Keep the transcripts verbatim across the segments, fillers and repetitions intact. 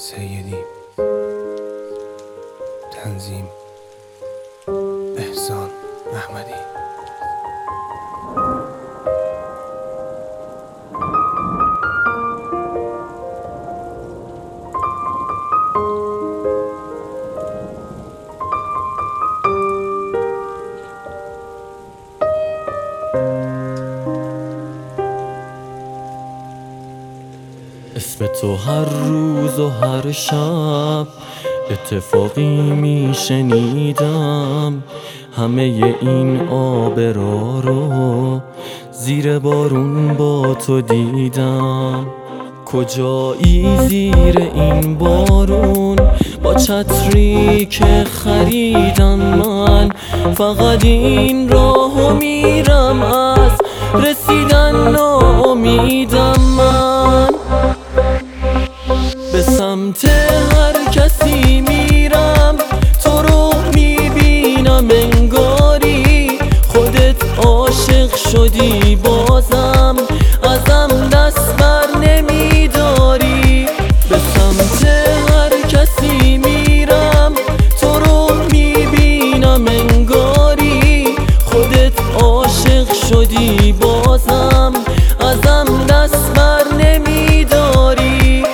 سیدی. تنظیم احسان احمدی. اسم تو هر روز و هر شب اتفاقی میشنیدم، همه این آبرا رو زیر بارون با تو دیدم. کجایی زیر این بارون با چتری که خریدم؟ من فقط این راهو میرم، از رسیدن ناامیدم. من به سمت هر کسی میرم، تو رو میبینم انگاری خودت عاشق شدی، بازم ازم دست بر نمیداری. به سمت هر کسی میرم، تو رو میبینم انگاری خودت عاشق شدی، بازم ازم دست بر نمیداری.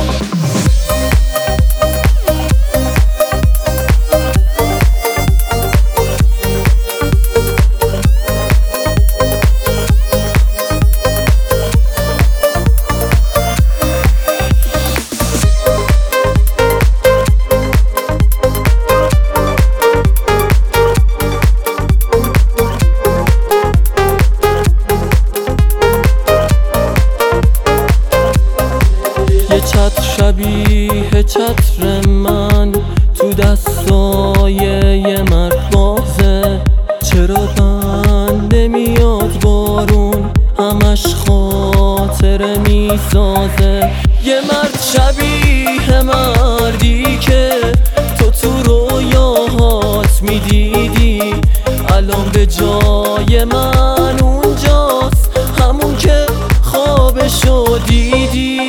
یه چتر شبیه چتر من تو دستای یه مرد بازه، چرا بند نمیاد بارون همش خاطره میسازه. یه مرد شبیه مردی که تو تو رویاهات میدیدی، الان به جای من اونجاست، همون که خوابشو دیدی.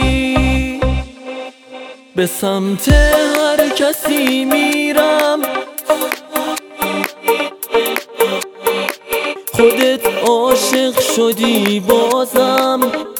به سمت هر کسی میرم، خودت عاشق شدی، بازم